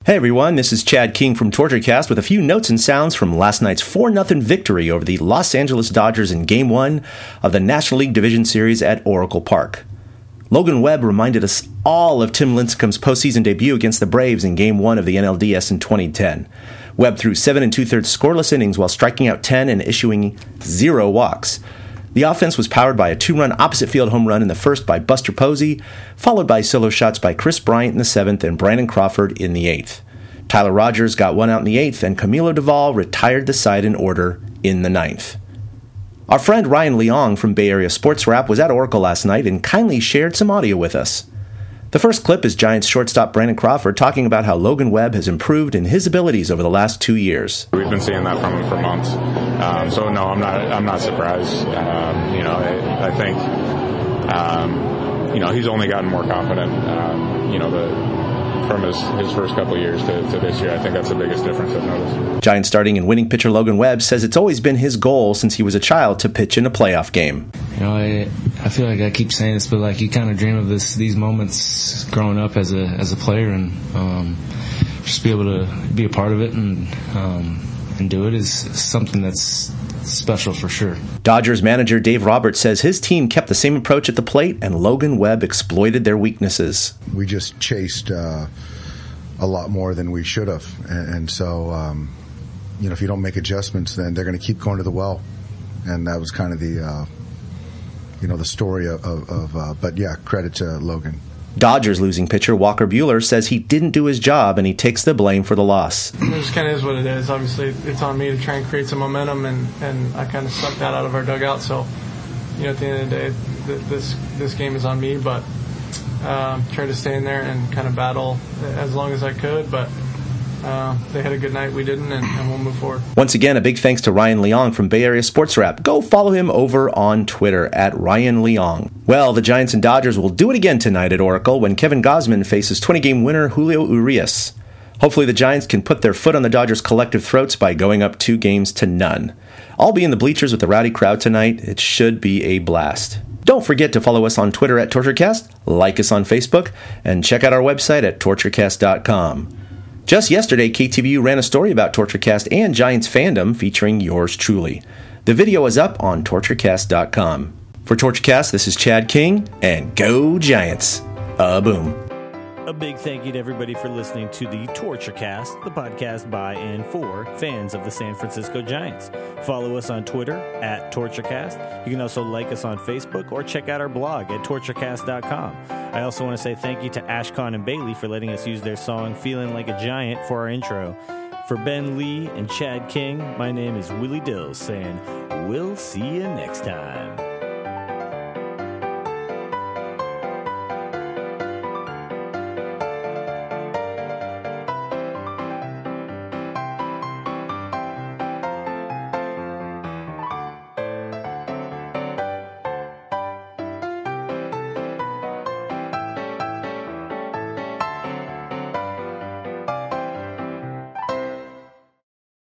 Hey everyone, this is Chad King from TortureCast with a few notes and sounds from last night's 4-0 victory over the Los Angeles Dodgers in Game 1 of the National League Division Series at Oracle Park. Logan Webb reminded us all of Tim Lincecum's postseason debut against the Braves in Game 1 of the NLDS in 2010. Webb threw 7 2/3 scoreless innings while striking out 10 and issuing 0 walks. The offense was powered by a 2-run opposite field home run in the first by Buster Posey, followed by solo shots by Chris Bryant in the 7th and Brandon Crawford in the 8th. Tyler Rogers got 1 out in the 8th, and Camilo Doval retired the side in order in the 9th. Our friend Ryan Leong from Bay Area Sports Wrap was at Oracle last night and kindly shared some audio with us. The first clip is Giants shortstop Brandon Crawford talking about how Logan Webb has improved in his abilities over the last 2 years. We've been seeing that from him for months. So no, I'm not surprised. I think he's only gotten more confident. From his first couple of years to this year, I think that's the biggest difference I've noticed. Giants starting and winning pitcher Logan Webb says it's always been his goal since he was a child to pitch in a playoff game. I feel like I keep saying this, but you kind of dream of these moments growing up as a player, and just be able to be a part of it and do it is something that's special for sure. Dodgers manager Dave Roberts says his team kept the same approach at the plate, and Logan Webb exploited their weaknesses. We just chased a lot more than we should have, and so if you don't make adjustments, then they're going to keep going to the well, and that was kind of the story but yeah, credit to Logan. Dodgers losing pitcher Walker Buehler says he didn't do his job, and he takes the blame for the loss. It just kind of is what it is. Obviously, it's on me to try and create some momentum, and I kind of sucked that out of our dugout. So, at the end of the day, this game is on me, but tried to stay in there and kind of battle as long as I could, but they had a good night, we didn't, and we'll move forward. Once again, a big thanks to Ryan Leong from Bay Area Sports Wrap. Go follow him over on Twitter at Ryan Leong. Well, the Giants and Dodgers will do it again tonight at Oracle when Kevin Gausman faces 20-game winner Julio Urias. Hopefully the Giants can put their foot on the Dodgers' collective throats by going up 2-0. I'll be in the bleachers with the rowdy crowd tonight. It should be a blast. Don't forget to follow us on Twitter at TortureCast, like us on Facebook, and check out our website at torturecast.com. Just yesterday, KTVU ran a story about TortureCast and Giants fandom featuring yours truly. The video is up on torturecast.com. For TortureCast, this is Chad King, and go Giants! Boom. A big thank you to everybody for listening to the TortureCast, the podcast by and for fans of the San Francisco Giants. Follow us on Twitter at TortureCast. You can also like us on Facebook or check out our blog at torturecast.com. I also want to say thank you to Ashcon and Bailey for letting us use their song Feeling Like a Giant for our intro. For Ben Lee and Chad King, my name is Willie Dills saying, we'll see you next time.